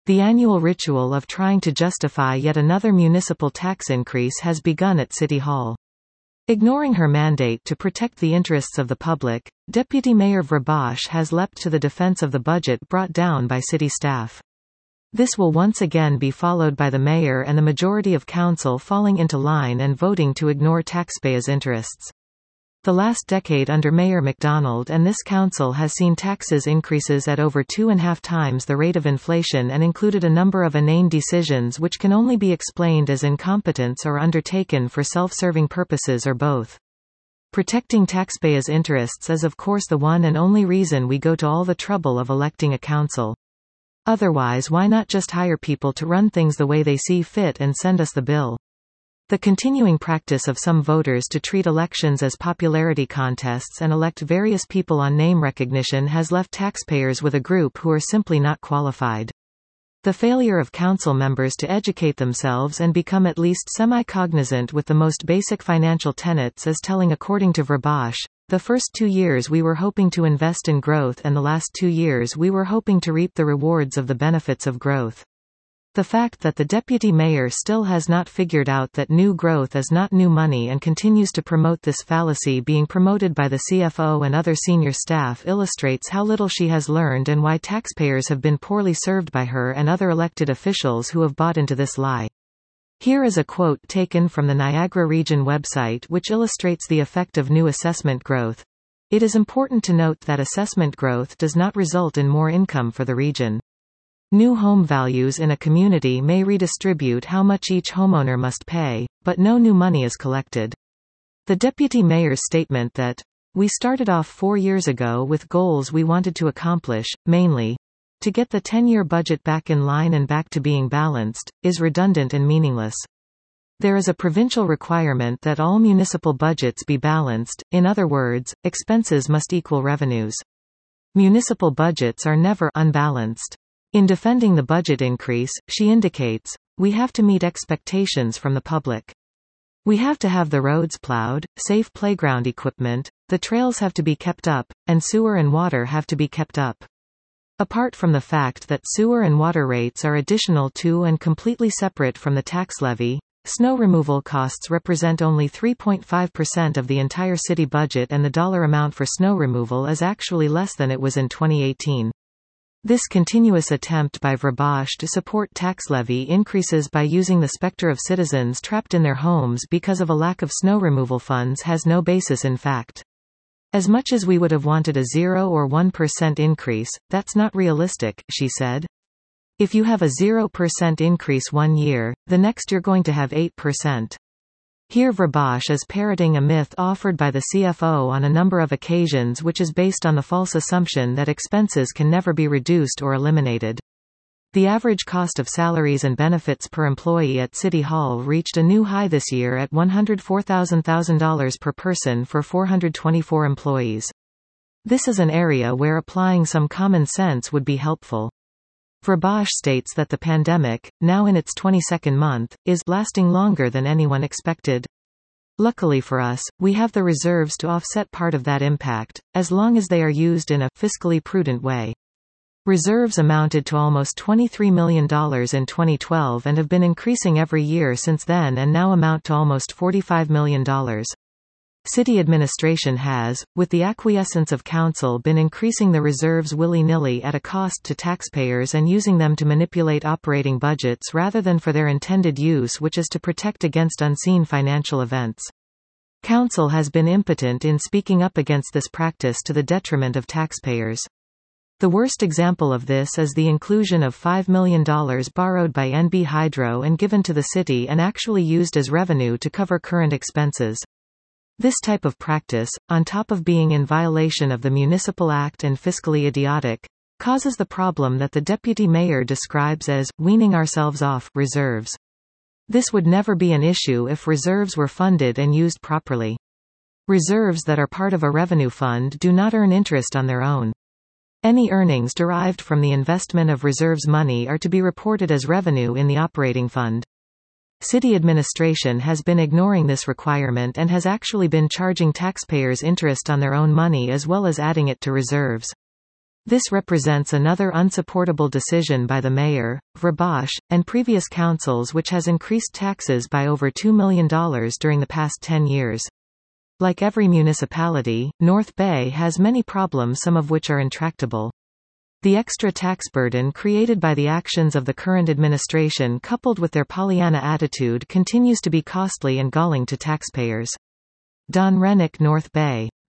The annual ritual of trying to justify yet another municipal tax increase has begun at City Hall. Ignoring her mandate to protect the interests of the public, Deputy Mayor Vrbash has leapt to the defense of the budget brought down by city staff. This will once again be followed by the mayor and the majority of council falling into line and voting to ignore taxpayers' interests. The last decade under Mayor MacDonald and this council has seen taxes increases at over 2.5 times the rate of inflation and included a number of inane decisions which can only be explained as incompetence or undertaken for self-serving purposes or both. Protecting taxpayers' interests is of course the one and only reason we go to all the trouble of electing a council. Otherwise, why not just hire people to run things the way they see fit and send us the bill? The continuing practice of some voters to treat elections as popularity contests and elect various people on name recognition has left taxpayers with a group who are simply not qualified. The failure of council members to educate themselves and become at least semi-cognizant with the most basic financial tenets is telling. According to Vrbash, the first 2 years we were hoping to invest in growth and the last 2 years we were hoping to reap the rewards of the benefits of growth. The fact that the deputy mayor still has not figured out that new growth is not new money and continues to promote this fallacy being promoted by the CFO and other senior staff illustrates how little she has learned and why taxpayers have been poorly served by her and other elected officials who have bought into this lie. Here is a quote taken from the Niagara Region website which illustrates the effect of new assessment growth. It is important to note that assessment growth does not result in more income for the region. New home values in a community may redistribute how much each homeowner must pay, but no new money is collected. The deputy mayor's statement that, "We started off 4 years ago with goals we wanted to accomplish, mainly, to get the 10-year budget back in line and back to being balanced," is redundant and meaningless. There is a provincial requirement that all municipal budgets be balanced, in other words, expenses must equal revenues. Municipal budgets are never unbalanced. In defending the budget increase, she indicates, "We have to meet expectations from the public. We have to have the roads plowed, safe playground equipment, the trails have to be kept up, and sewer and water have to be kept up." Apart from the fact that sewer and water rates are additional to and completely separate from the tax levy, snow removal costs represent only 3.5% of the entire city budget and the dollar amount for snow removal is actually less than it was in 2018. This continuous attempt by Vrbash to support tax levy increases by using the specter of citizens trapped in their homes because of a lack of snow removal funds has no basis in fact. As much as we would have wanted a 0 or 1% increase, that's not realistic, she said. If you have a 0% increase one year, the next you're going to have 8%. Here Vrbash is parroting a myth offered by the CFO on a number of occasions which is based on the false assumption that expenses can never be reduced or eliminated. The average cost of salaries and benefits per employee at City Hall reached a new high this year at $104,000 per person for 424 employees. This is an area where applying some common sense would be helpful. Vrbash states that the pandemic, now in its 22nd month, is lasting longer than anyone expected. Luckily for us, we have the reserves to offset part of that impact, as long as they are used in a fiscally prudent way. Reserves amounted to almost $23 million in 2012 and have been increasing every year since then and now amount to almost $45 million. City administration has, with the acquiescence of council, been increasing the reserves willy-nilly at a cost to taxpayers and using them to manipulate operating budgets rather than for their intended use, which is to protect against unseen financial events. Council has been impotent in speaking up against this practice to the detriment of taxpayers. The worst example of this is the inclusion of $5 million borrowed by NB Hydro and given to the city and actually used as revenue to cover current expenses. This type of practice, on top of being in violation of the Municipal Act and fiscally idiotic, causes the problem that the deputy mayor describes as weaning ourselves off reserves. This would never be an issue if reserves were funded and used properly. Reserves that are part of a revenue fund do not earn interest on their own. Any earnings derived from the investment of reserves money are to be reported as revenue in the operating fund. City administration has been ignoring this requirement and has actually been charging taxpayers interest on their own money as well as adding it to reserves. This represents another unsupportable decision by the mayor, Vrabash, and previous councils, which has increased taxes by over $2 million during the past 10 years. Like every municipality, North Bay has many problems, some of which are intractable. The extra tax burden created by the actions of the current administration, coupled with their Pollyanna attitude, continues to be costly and galling to taxpayers. Don Rennick, North Bay.